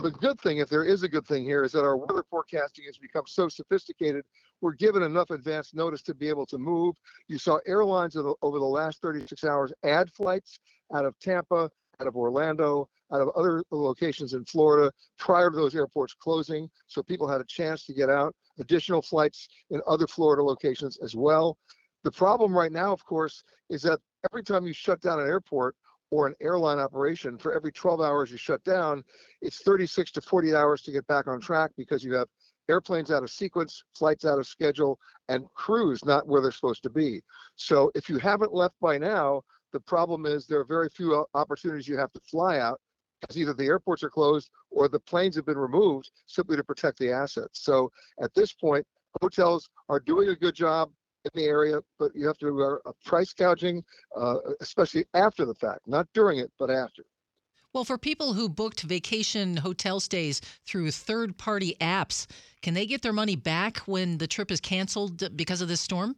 The good thing, if there is a good thing here, is that our weather forecasting has become so sophisticated. We're given enough advance notice to be able to move. You saw airlines over the last 36 hours add flights out of Tampa, out of Orlando, out of other locations in Florida prior to those airports closing. So people had a chance to get out. Additional flights in other Florida locations as well. The problem right now, of course, is that every time you shut down an airport or an airline operation, for every 12 hours you shut down, it's 36 to 40 hours to get back on track because you have airplanes out of sequence, flights out of schedule, and crews not where they're supposed to be. So if you haven't left by now, the problem is there are very few opportunities you have to fly out because either the airports are closed or the planes have been removed simply to protect the assets. So at this point, hotels are doing a good job in the area, but you have to do a price gouging, especially after the fact, not during it, but after. Well, for people who booked vacation hotel stays through third-party apps, can they get their money back when the trip is canceled because of this storm?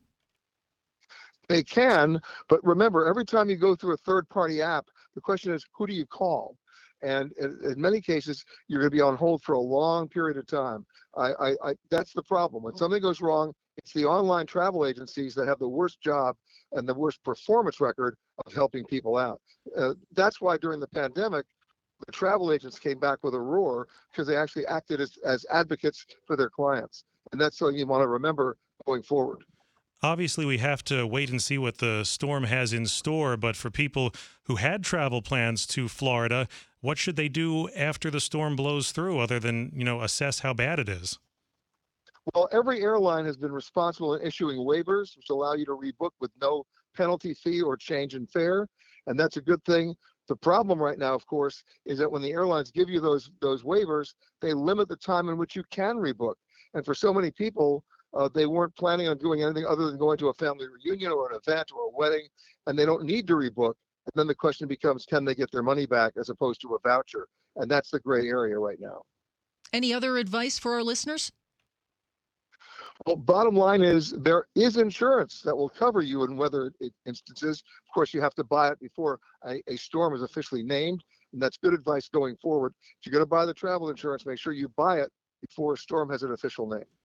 They can, but remember, every time you go through a third-party app, the question is, who do you call? And in many cases, you're going to be on hold for a long period of time. That's the problem. When something goes wrong, it's the online travel agencies that have the worst job and the worst performance record of helping people out. That's why during the pandemic, the travel agents came back with a roar because they actually acted as advocates for their clients. And that's something you want to remember going forward. Obviously, we have to wait and see what the storm has in store, but for people who had travel plans to Florida, what should they do after the storm blows through other than, assess how bad it is? Well, every airline has been responsible in issuing waivers, which allow you to rebook with no penalty fee or change in fare, and that's a good thing. The problem right now, of course, is that when the airlines give you those waivers, they limit the time in which you can rebook. And for so many people, they weren't planning on doing anything other than going to a family reunion or an event or a wedding, and they don't need to rebook. And then the question becomes, can they get their money back as opposed to a voucher? And that's the gray area right now. Any other advice for our listeners? Well, bottom line is there is insurance that will cover you in weather instances. Of course, you have to buy it before a storm is officially named, and that's good advice going forward. If you're going to buy the travel insurance, make sure you buy it before a storm has an official name.